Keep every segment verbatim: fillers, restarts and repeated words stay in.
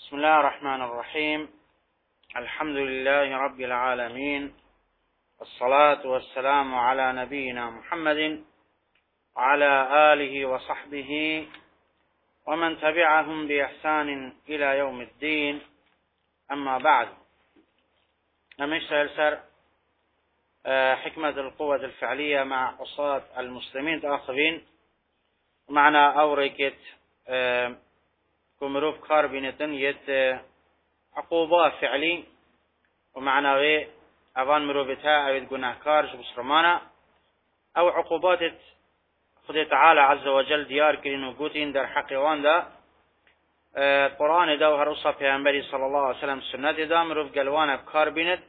بسم الله الرحمن الرحيم. الحمد لله رب العالمين، والصلاة والسلام على نبينا محمد وعلى آله وصحبه ومن تبعهم بإحسان إلى يوم الدين. أما بعد، نمشي سر حكمة القوة الفعلية مع عصاة المسلمين تأخذين معنا أوريكت كمروف كار بينتن يت عقوبة فعلي ومعنى أبان مروفتها أو جناه كارج بسرمانا أو عقوبات خد تعالى عز وجل ديار كرين وجوتين در حقيقان دا القرآن دا وهرصة پیامبری صلى الله عليه وسلم سنة دا مروف جلوان بكار بينت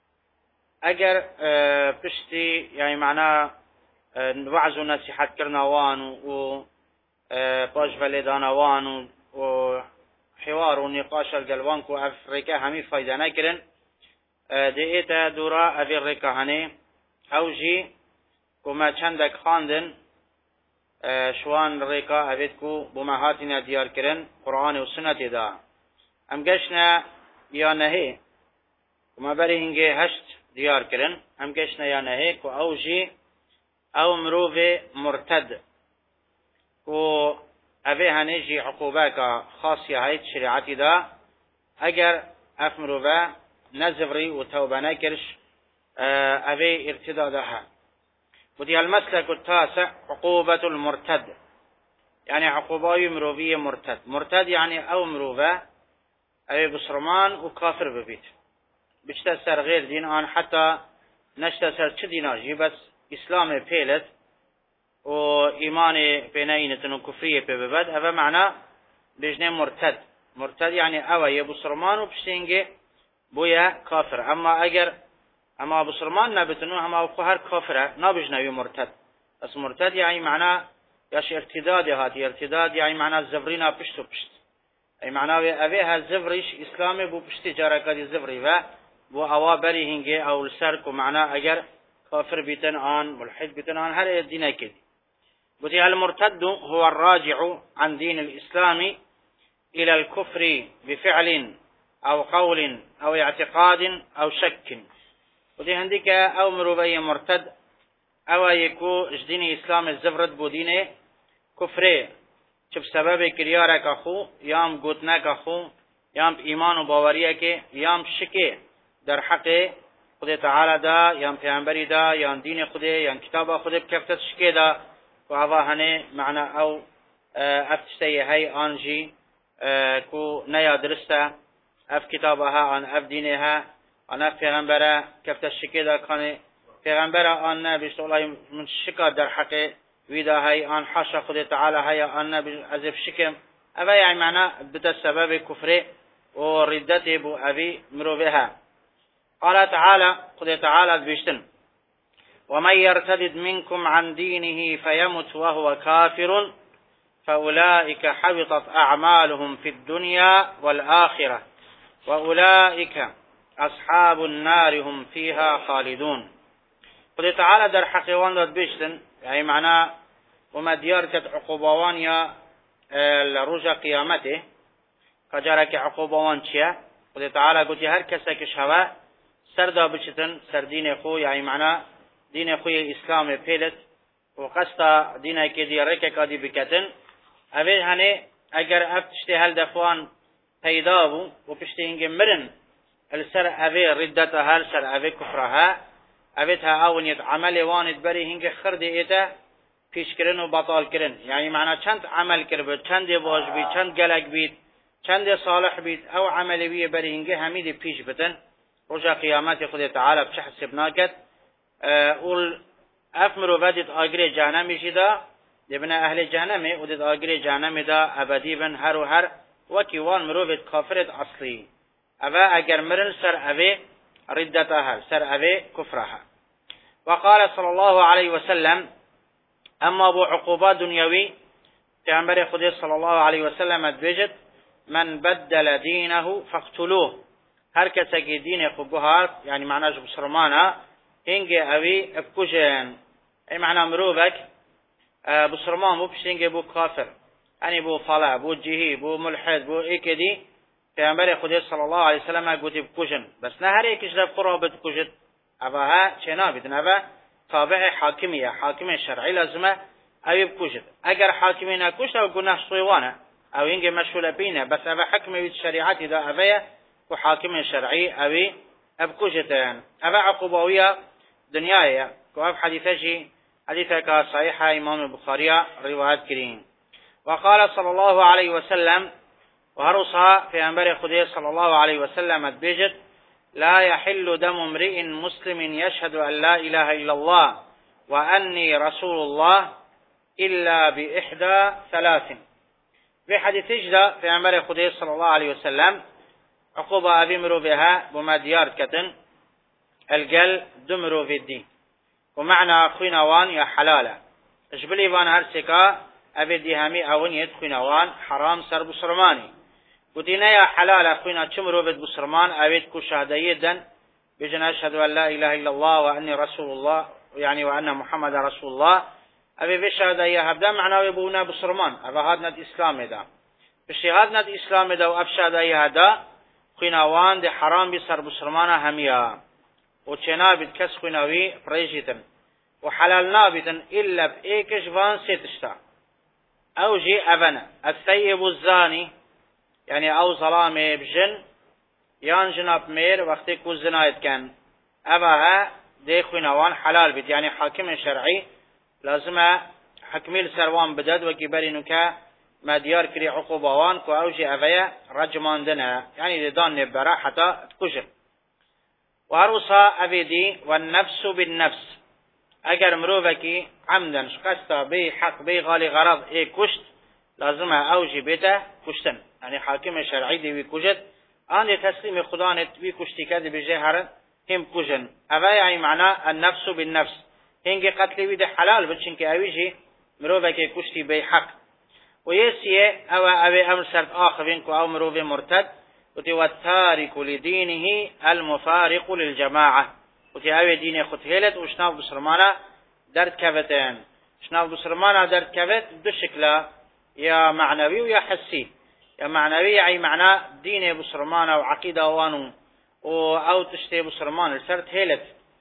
اگر پشتی يعني معنى وعظ ونصيحت كرناوان و باش ولدانوان و حوار و نقاش الجلوان کو افریقا همی فایده نکرن دیتا دورا افریقا هنه اوجی کما چندک خواندن شوان ریکا اوید کو بمهاتنا دیار کرن قرآن و سنت دا ام گشنا یا نهی کما بری هنگه هشت دیار کرن ام گشنا یا نهی کو اوجی او مروف مرتد کو اوه هنجی عقوبه خاصی هایت شریعتی دا اگر افمروه نزفری و توبه نکرش اوه ارتداده ها. ودي المسلك التاسع عقوبة المرتد، يعني عقوبة مروفية مرتد. مرتد يعني او مروفه اوه بسرمان و كافر ببيت بجتسر غير دين آن حتى نشتسر چه ديناجي بس اسلام پیلت و ایمان بینینتن و کفریه پی ببد اوه معنا بجنه مرتد. مرتد يعني اوه یه بسرمان و پشتینگه بویا کافر. اما اگر اما بسرمان نبتنو اما او هر کافره نبجنه مرتد. بس مرتد يعني معنا یاش ارتداد هاتی ارتداد يعني معنا زفرینا پشت و پشت ای معنا اوه ها زفریش اسلام بو پشتی جارکادی زفری و بو اوه بری هنگه او لسرک و معنا اگر کافر بیتن آن ملحد بیتن آن هر دینه کدی. بتي المرتد هو الراجع عن دين الإسلام إلى الكفر بفعل أو قول أو اعتقاد أو شك. بتي عندك أو مروبي مرتد أو يكو جدين إسلام الزفرد بودين كفر شب سبب كريارك أخو يام قوتناك أخو يام إيمان وباوريك يام شك در حق خد تعالى دا يام پیامبری دا يام دين خده يام كتاب خده بكفتت شك دا وهذا هني معنى أو أفتشتي هاي أنجي كو نيا درسته أف كتابها عن أف دينها أنا پیغمبره كفت الشكيدة كان پیغمبره أن بيشتغل من شكا در حق ويدا هاي أن حاشا خد تعالى هاي أن بأزف شكم أبا يعني معنى بدا سبب كفر وردته بو أبي مروبها. قال تعالى خد تعالى بيشتن ومن يرتد منكم عن دينه فيمت وهو كافر فأولئك حبطت أعمالهم في الدنيا والآخرة وأولئك أصحاب النار هم فيها خالدون. قل تعالى در حقيقان داد بيشتن يعني معناه وما دياركت عقوبوان يا الرجا قيامته كجارك عقوبوان چيا. قل تعالى قلت هر كسك شوا سردا بشتن سردين خو يعني معناه دين خوی اسلام پیلت و قصد دینه که دی رکه کادی بکتن اوه هنه اگر افتشته هل دفوان پیدا بو و پشته هنگه مرن السر اوه ردت هل سر اوه کفرها اوه تا اونیت عمل واند بری هنگه خرد ایتا پیش کرن و بطال کرن. یعنی معنی چند عمل کرد چند باش بید چند گلک بید چند صالح بید او عمل بی بری هنگه همید پیش بتن رجا قیامت خود تعالی بچه حسب ناکد اول افمر و بدید آگری جهنم شده دبنا اهل جهنمه و دید آگری جهنم دا ابدی بن هر و هر وکی وان مروفت کافرت اصلی اوه اگر مرن سر اوه ردتها سر اوه کفرها. وقال صلى الله عليه وسلم اما بو عقوبات دنیاوی پیامبر خدا صلی الله علیه وسلم ادوجد من بدل دینه فاقتلوه هر کسی که دین خود بهار یعنی معناش بسرمانه هنگه اوی ابکوشن ای معنی مروبک بسرمان بو پشتنگه بو کافر يعني بو صلاة بو جهي بو ملحد بو اكدي پیامبر خدا صلی الله علیه و سلم گوتی بکوژن بس نه هر یکیش لب خورا بکوژد اوها چنا بیدن اوه تابع حاکمیه حاکم شرعی لازمه اوی بکوژد اگر حاکمی نکوشت او گناه صویوانه او اینگه مشغول بینه بس اوه حکم شریعتی دا اوه و حاکم شرعی اوی ابکوژتن اوه عقوباویه دنیایه که او حدیثه جی حديثة كصحيحة إمام البخاري روايات كريم وقال صلى الله عليه وسلم وهرصها في أنبار خديه صلى الله عليه وسلم بيجت لا يحل دم امرئ مسلم يشهد أن لا إله إلا الله وأني رسول الله إلا بإحدى ثلاث في حديث جدا في أنبار خديه صلى الله عليه وسلم عقوبة أبي مرو بها بما ديار كتن القل دمرو في الدين ومعنى خوينوان يا حلاله اجبلي وان هرسكا ابي ديهامي اونيت خوينوان حرام سر بسرماني ودينا يا حلاله خوينا چمرو بد بسرمان ابيت كو شهاديه دن بجن اشهد ان لا اله الا الله واني رسول الله يعني وان محمد رسول الله ابي بشهاديه هبدا معناه يبونا بسرمان ابا هادنا الاسلام دا بشهادنا الاسلام دا وابشهاديه هدا خوينوان دي حرام بسر بسرمان هميا وچنا بيت كس خويناوي فريجيتن وحلالنا بيتن إلا بإيكش فان ستشتا أو جي أبنا الثيب الزاني يعني أو ظلامي بجن يان جناب مير وقتي كو زنايت كان أباها دي خويناوان حلال بيت يعني حاكم شرعي لازم حكميل سروان بدد وكبري نكا ما ديار كري عقوبوان كو أو جي أبايا رجمان دنا يعني دي دان نبرا حتى تكشر وهروسا أبيدي والنفس بالنفس اگر مروفكي عمدا شقستا بي حق بي غالي غرض اي كشت لازمها اوجي بيته كشتن يعني حاكم شرعي دي كشت آن تسليم خدانت بي كشتي كده بجهر هم كشن اوه يعني معنى النفس بالنفس هنگي قتل بيده حلال بچنك اويجي مروفكي كشتي بي حق ويسيه او اوه امر سرد آخرين كو او مروفي مرتد وتي والتارك لدينه المفارق للجماعة وتي اوه دين خطهلت وشناف بسرمانا درد كفتين شناف بسرمانا درد كفت دو شكلا يا معنوي ويا حسي يا معنوي يعني معنى دين بسرمانا وعقيدة وانو او تشتي بسرمان سرد هلت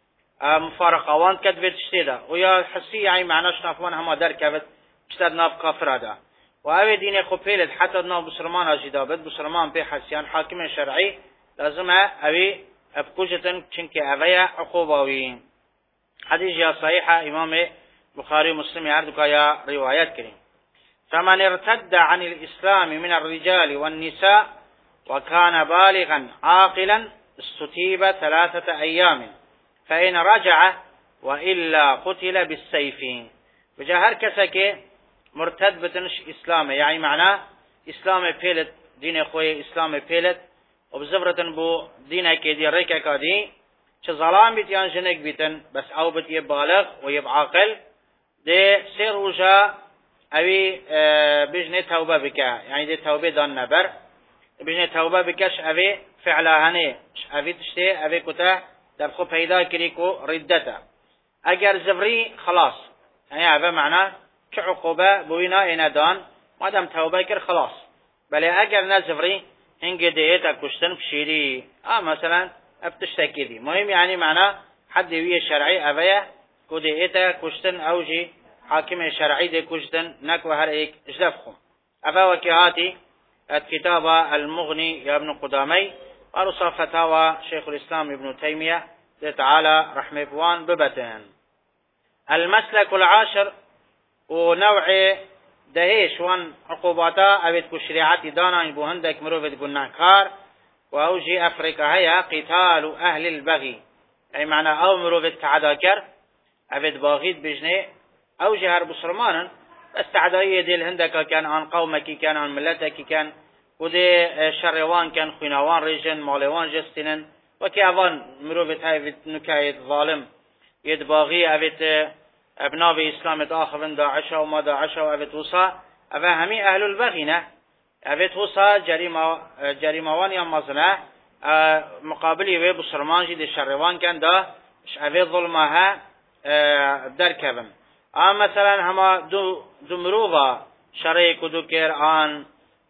مفارقة وان كدفت تشتيدا ويا حسي يعني معنى شناف وان هما درد كفت اشتاد ناف كافر هذا وأوي دين خبيلت حتى نو بسرمان أجدابت بسرمان بي حسيان حاكم شرعي لازم أوي أبكوجتن چنك أوي عقوباوي حديث يا صحيحة إمام بخاري مسلم يعرضك يا روايات كريم فمن ارتد عن الإسلام من الرجال والنساء وكان بالغا عاقلا استتيب ثلاثة أيام فإن رجع وإلا قتل بالسيف بجاهر كسكي مرتد بتنش اسلامه يعني معناه اسلام پیلت دین خوی اسلام پیلت وبزبرتن بو دینه کې دی ریکه کادي چې ظلام بیتیان جنک بیتن بس او بتی بالغ و يب عاقل دي سير وجا اوي بجنه توبه بك يعني دي توبه دان نبر بجنه توبه بكش اوي فعلهانه اوي تشتي اوي كتا در خو پیدا کری کو ردته اگر زبري خلاص يعني هذا معناه كعقوبة بوينا إندان ما دام توبة كر خلاص بل أجر نزفري هنج ديتا كشتن بشيري آه مثلا أبتشتكي دي مهم يعني معناه حد ويا شرعي أبيا كديتا كشتن أوجي حاكم شرعي دي كشتن نكوه هر إيك جلفهم أبا وكهاتي الكتاب المغني يا ابن قدامي ورصا فتاوى شيخ الإسلام ابن تيمية تعالى رحمه بوان ببتن المسلك العاشر ونوع دهيش وان عقوباتا اوید کو شریعتی دانا بو هندک مروفت گناهکار و اوجي افریقا هيا قتال اهل البغي اي معنى او مروفت تعداكر اوید باغيد بجنه اوجي هر بسرمانا بس تعداية دي الهندك كان عن قومك كان عن ملتك كان ودي شروان كان خوينوان ريجن مالوان جستنن وكي اوان مروفت هاي نكاية ظالم يد باغي اوید ابناء اسلام آخرین داعش و ما داعش و اوت وصا اوه همی اهل البغینه اوت وصا جریمه جریموان یا مزنه مقابلی و بسرمان جد شروان کن دا اوه ظلمه ها درکبن اما مثلا هما دو دمروبا شرعی کدو کر آن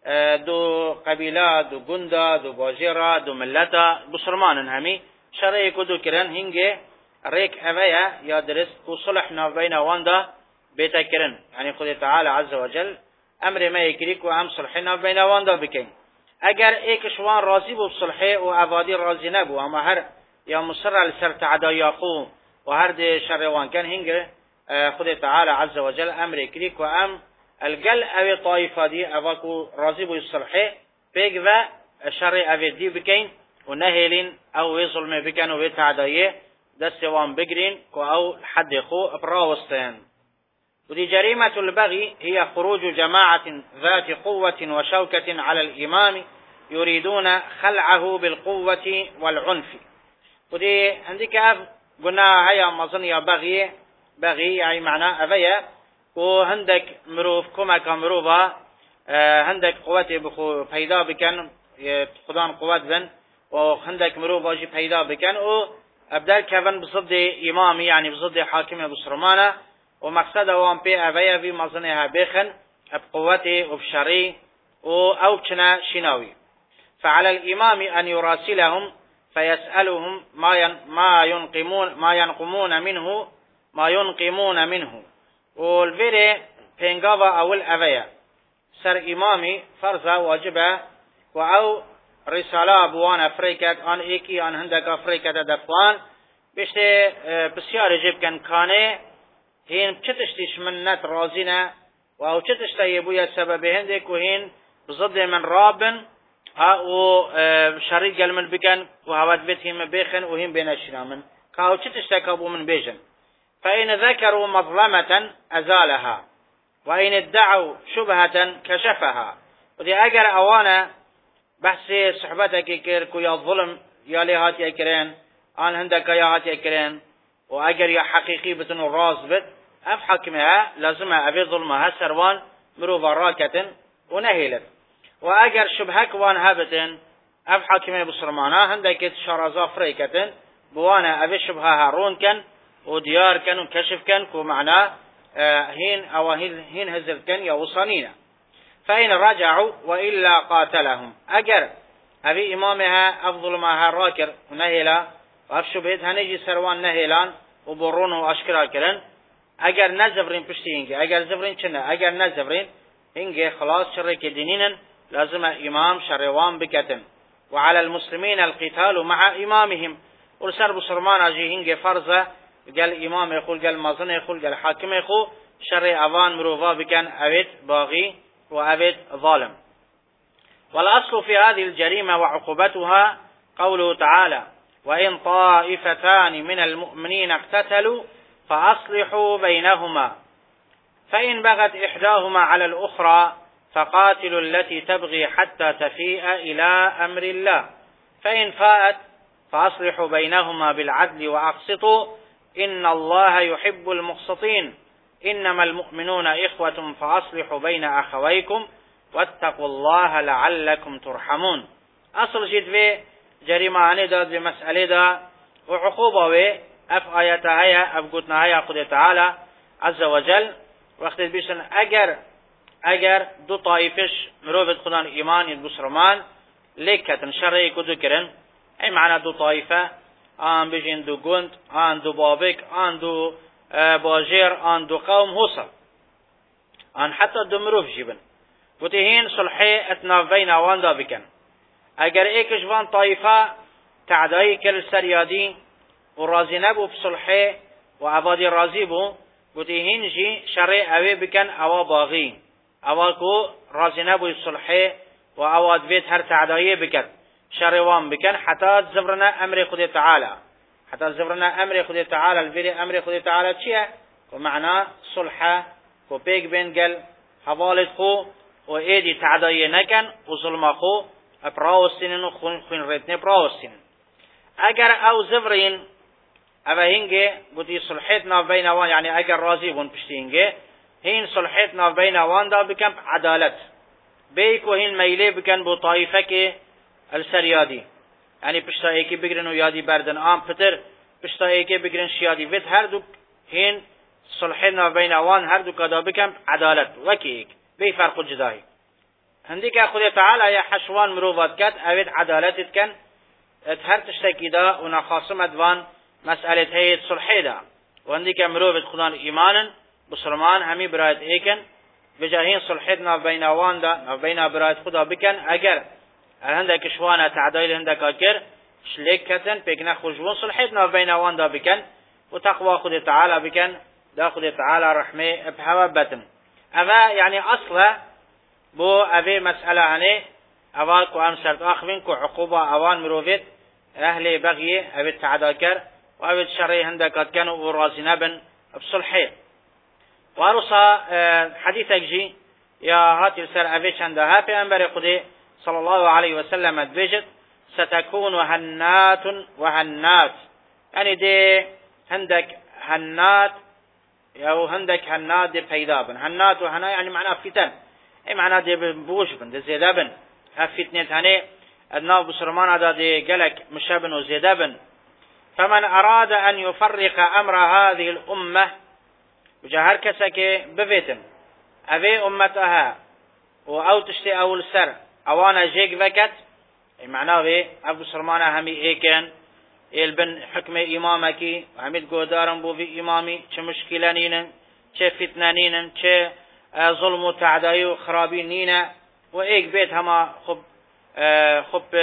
دو قبيلة دو گندا دو باجيرا دو ملتا بسرمان همي شرعي كدو كرن هنگي ريك اويا يا درست وصلح بين واندا بيتا كرن يعني خد تعالى عز وجل امر ما يكريك وام صلحنا بين واندا بكين اگر ایک شوان راضی بو بصلحه و عبادی راضی نبو اما هر یا مصر على سر تعدایاقو و هر ده شروان كان هنگ خد تعالى عز وجل امر كريك وام الجل او طائفه دي اباكو راضي بو الصلحه بيج و شر او دي بكين ونهلين او ظلم بكن و تعدايه دستوان بجرين كو او حد خو براوستان. ودي جريمه البغي هي خروج جماعه ذات قوه وشوكه على الامام يريدون خلعه بالقوه والعنف. ودي عندك قلنا هيا مظن يا بغي بغي يعني معناه ابيا وهندك مروف كما كمروفا هندك قوات بخو پیدا بکن خدان قوات بن وهندك مروف باجي پیدا بکن و ابدال كفن بصد امامي يعني بصد حاكم بسرمانه ومقصد وان بي اويا في مظنها بخن بقوته وبشري او كنا شناوي. فعلى الامام ان يراسلهم فيسالهم ما ما ينقمون ما ينقمون منه ما ينقمون منه والفيري بينغابا اول اويا سر امامي فرضا واجبه او رساله بوان افريكات ان ايكي ان هندك افريكات دفوان بشته بسيار جيب كان كانه هين چتشتش منت رازينا او چتشتا يبويا سبب هندك وهين بضد من رابن او شريك من بكن وهوات بيتهم بيخن وهم بينشنا من كاو چتشتا كابو من بيجن. فإن ذكروا مظلمة أزالها وإن ادعوا شبهة كشفها. ودي أجر أوانا بحث صحبتك كيركو يا الظلم يا لهات يا كرين آن هندك يا هات يا كرين وأجر يا حقيقي بتن الراس بت أف حكمها لازمها أبي ظلمها سروان مروفا راكة ونهيلت وأجر شبهك وان هابتن أف حكمها بصرمانا هندك شرازا فريكة بوانا أبي شبهها رون كان وديار كان وكشف كان ومعناه هين أو هين هزر كان يا وصانينا. فإن رجعوا وإلا قاتلهم أجر أبي إمامها أفضل ما هراكر نهلا وأفشبهت هنجي سروان نهلان وبرونه أشكرا كرن أجر نزفرين بشتينجي أجر زفرين كنا أجر نزفرين هنجي خلاص شرك دينين لازم إمام شروان بكتن. وعلى المسلمين القتال مع إمامهم ورسال بصرمان أجي هنجي فرزة قال إمام يقول قال مازن يقول قال حاكم يقول شر أوان مروفا بكان أبد باغي وأبد ظالم. والأصل في هذه الجريمة وعقوبتها قوله تعالى وإن طائفتان من المؤمنين اقتتلوا فأصلحوا بينهما فإن بغت إحداهما على الأخرى فقاتلوا التي تبغي حتى تفيء إلى أمر الله فإن فاءت فأصلحوا بينهما بالعدل وأقسطوا إن الله يحب المقسطين إنما المؤمنون إخوة فأصلحوا بين أخويكم واتقوا الله لعلكم ترحمون. أصل جد في جريمة دا بمسألة دا وعقوبة في أف آياتها هيا أف قلتنا هيا قد تعالى عز وجل وقت بيشن أجر أجر دو طائفش مروفة خدان إيمان يدبسرمان لكة شرعي كدو كرن أي معنى دو طائفة آن بجين دو گند آن دو بابك آن دو باجير آن دو قوم هوصل آن حتى دو مروف جيبن وتهين صلحي اتنا بين واندا بكن اگر ايكش وان طائفة تعدائي كل سريادين ورازي نبو بصلحي وعبادي رازي بو وتهين جي شرع اوي بكن او باغي اوكو رازي نبو بصلحي واواد بيت هر تعدائي بكن شروان بكن حتى زبرنا امر خد تعالى حتى زبرنا امر خد تعالى الفيري امر خد تعالى چيه ومعنى صلحه وبيك بين قال حوالت خو وايدي تعدايه نكن وظلم خو براوستين خون خون رتنه براوستين اگر او زبرين او هنگه بودي صلحتنا بين وان يعني اگر راضي بون پشتينگه هين صلحتنا بين وان دا بكم عدالت بيك وهين ميله بكن بو طائفه كه السريادي يعني پشتا ایکی بگرن و یادی بردن آم پتر پشتا ایکی بگرن شیادی وید هر دو هین صلحنا بین اوان هر دو کدا بکم عدالت وکی ایک بی فرق جدایی هنديك خدي تعالى يا حشوان مروفات كات أبد عدالتك كان هر تشتكي دا ونخاصمت وان مسألة هي صلحي دا وهنديك مروفت خدان إيمانا بسرمان همي برايت ايكن بجاهين صلحتنا بين وان دا بين برايت خدا بكن اگر هندك شوانا تعديل هندك اكر شليكتن بيكنا خجون صلحتنا بين وان دا بكن وتقوى خدي تعالى بكن دا خدي تعالى رحمه بحوابتن اما يعني اصلا بو ابي مسألة عني اوان كو امسرت اخوين كو عقوبة اوان مروفت اهل بغي ابي التعداكر وابي الشرعي هندك كانوا ورازنا بن بصلحي وارصا حديثك جي يا هاتي سر ابي چندها پیغمبر خدي صلى الله عليه وسلم ادبجت ستكون هنات وهنات يعني دي هندك هنات او هندك هنات دي پیدا بن هنات وهنا يعني معناه فتن اي معناه دي بوش بن دي زياده بن فتنه هني الناف بسرمان هذا دي قالك مشابن وزياده بن فمن اراد ان يفرق امر هذه الامه وجهر كسك بفيتم ابي امتها او تشتي اول سر اوانا جيك فكت معناه به ابو سرمانه همي ايكن البن حكم امامك وحمد قدارن بو في امامي چه مشكله نين چه فتنه نين چه ظلم وتعدي وخرابي نين وايك بيت هما خب خب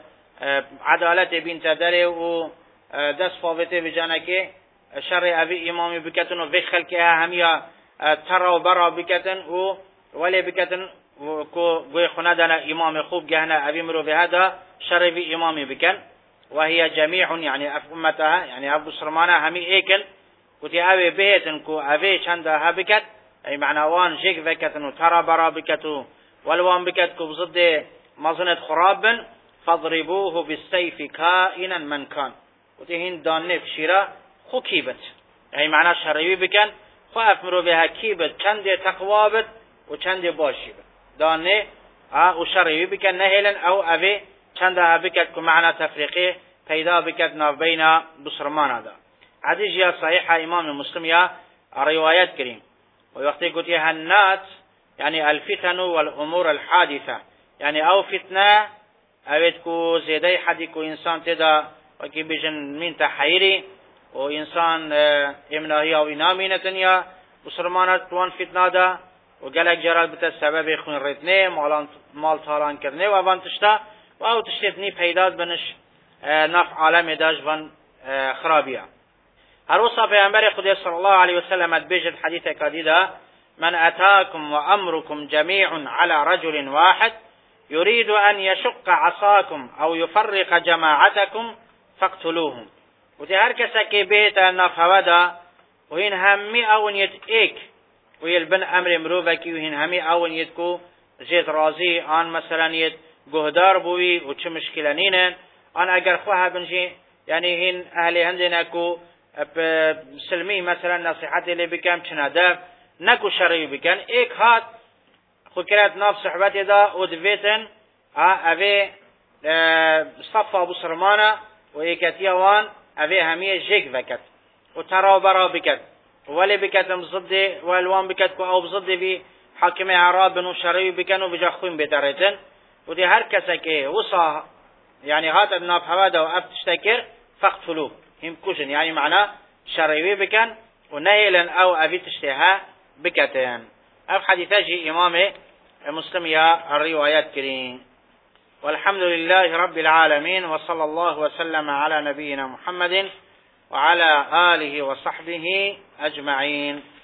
عدالت بنت دره و دست فاوته بجانكه شر ابي امامي بكتن و بخلكها هميا ترى وبرا بكتن و ولی بكتن کو گوی خندنا امام خوب جهنا ابي مرو بهذا شر بي امامي بكن وهي جميع يعني امتها يعني ابو سرمانه همي ايكل كتي ابي بيتن كو ابي چندا بكت اي معنى وان جيك بكتن و ترى برا بكتو والوان بكت كو ضد مظنه خراب فاضربوه بالسيف كائنا من كان كتي هين دانف شيرا خو كيبت اي معنى شرعي بكن خو افمرو بها كيبت چند تقوابت و چند باشي دانه اه و شرعي بكن نهلا او ابي چند بكت كو معنى تفريقي پیدا بكت ناف بين بصرمان هذا حديث يا صحيح امام مسلم يا روايات كريم ووقت قلت هنات يعني الفتن والامور الحادثه يعني او فتنه اويتكو زيدي حديكو انسان تدا وكي بيجن من تحيري وانسان امناهي او انامينه دنيا بصرمانات توان فتنه دا وقالك جرال بتا السبب خون ريتني مال مال تالان كرني وابان تشتا او تشتني پیداد بنش نف عالم داش بن خرابيه هر وصف پیغمبر خدا صلی الله علیه وسلم بيجد حديث كديدا من اتاكم وامركم جميع على رجل واحد يريد ان يشق عصاكم او يفرق جماعتكم فاقتلوهم وتي هر کس که بیت نفودا و این همي اون يتئك ويلبن امر مروفكي وهن همي اون يتكو زيت رازي آن مثلا يت گهدار بوي و چه مشکل نینن آن اگر خواه بنجي يعني هن اهل هندنا كو سلمي مثلا نصيحت اللي بكم چنادف نكو شرعي بكن ايك هات خكرات ناف صحبت دا ودفيتن اوه صفا ابو سرمانه و ايكتيوان اوه هميه جيك بكت و ترى برا بكت ولي بكتم ضد والوان بكت كو او ضد بي حاكم عرب بنو شرعي بكن و بجاخوين بتريتن ودي هر كسكه وصا يعني هات الناف هوادا واب تشتكر فاقتلوه هم كوشن يعني معناه شرعي بكن ونهيلا او ابي تشتها بكتين اف حديثاجي امام مسلم يا الروايات كريم والحمد لله رب العالمين وصلى الله وسلم على نبينا محمد وعلى آله وصحبه أجمعين.